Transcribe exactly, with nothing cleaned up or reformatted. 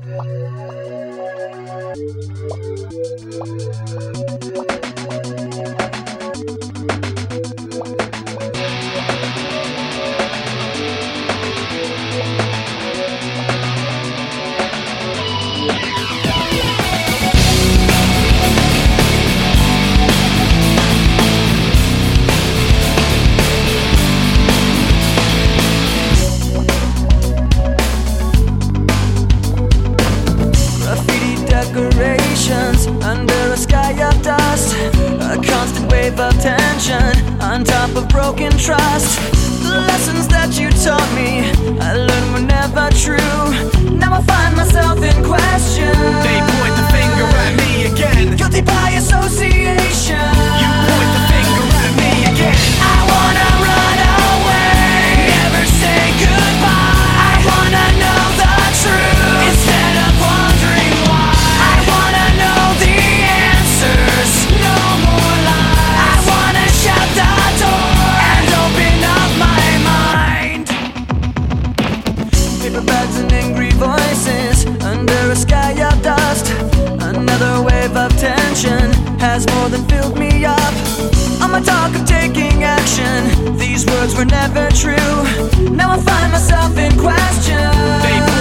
Decorations under a sky of dust, a constant wave of tension on top of broken trust. The lessons that you taught me, I learned were never true. Now I find myself in question. They point the finger at me again. Guilty by association. You point the finger at me again. I wanna run away, never say goodbye. I wanna know the truth instead of wondering why. I wanna know the answers, no more lies. I wanna shut the door and open up my mind. Paper bags and angry voices under a sky of dust. Another wave of tension has more than filled me up. On my talk of taking action, these words were never true. Now I find myself in question. They